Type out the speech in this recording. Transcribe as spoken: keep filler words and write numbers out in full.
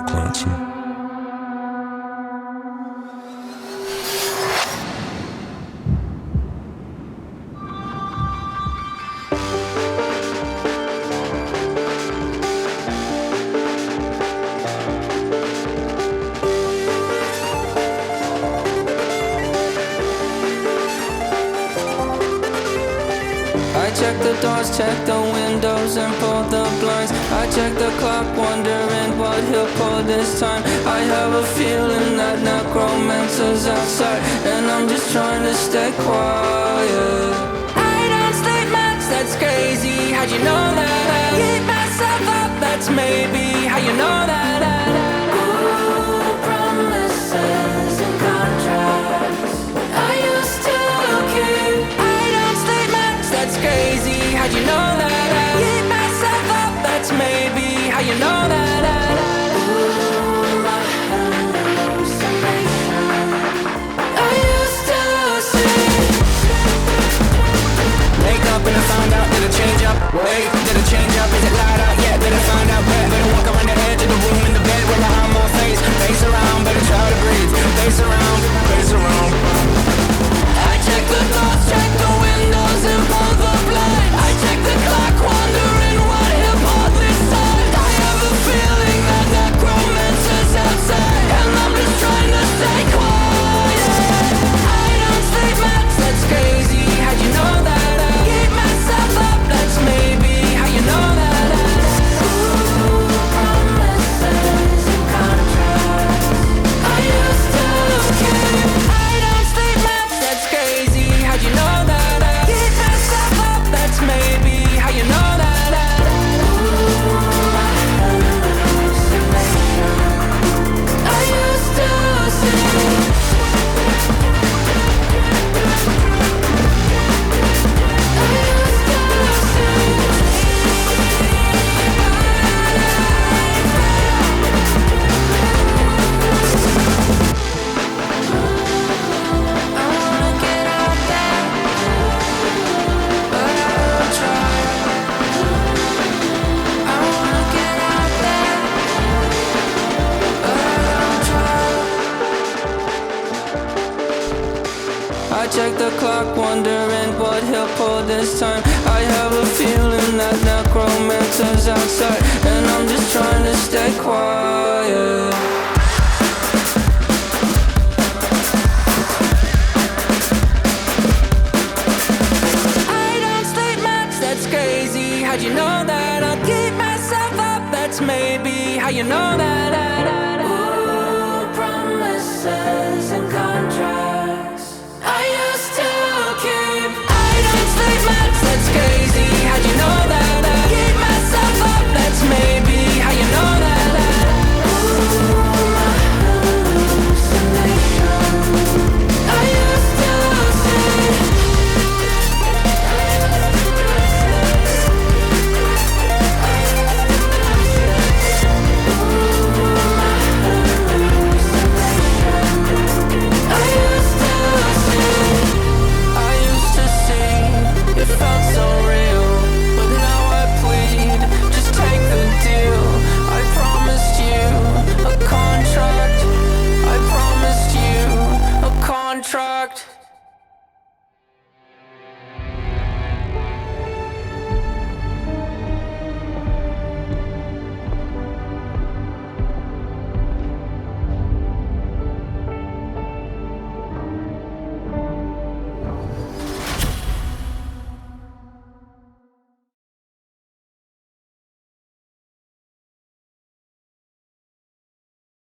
Clancy. I check the doors, check the windows and pull the blinds. I check the clock, wondering what he'll pull this time. I have a feeling that necromancer's outside, and I'm just trying to stay quiet. I don't sleep much, that's crazy. How'd you know that? I keep myself up, that's maybe how you know that. Ooh, promises and contracts I used to keep. I don't sleep much, that's crazy. How'd you know that? I keep myself up, that's maybe how you know that. Ooh, my hallucination I used to see. Wake up and I found out, did it change up? Wait, did it change up? Is it light out? Yeah, did I find out where? Better walk around the edge of the room in the bed where behind my face. Face around, better try to breathe. Face around, face around. I check the doors, check the windows and pull the blind. I check the clock, wondering what he'll pull this time. I have a feeling that necromancer's outside, and I'm just trying to stay quiet. I don't sleep much, that's crazy. How'd you know that? I keep myself up, that's maybe how you know that. Ooh, promises and contracts I used to keep. I don't sleep much, that's crazy. How'd you know that? I keep myself up, that's maybe how you know that. Ooh, my hallucination I used to see. I check the clock, wondering what he'll pull this time. I have a feeling that necromancer's outside, and I'm just trying to stay quiet. I don't sleep much, that's crazy. How'd you know that? I'll keep myself up, that's maybe how you know that. I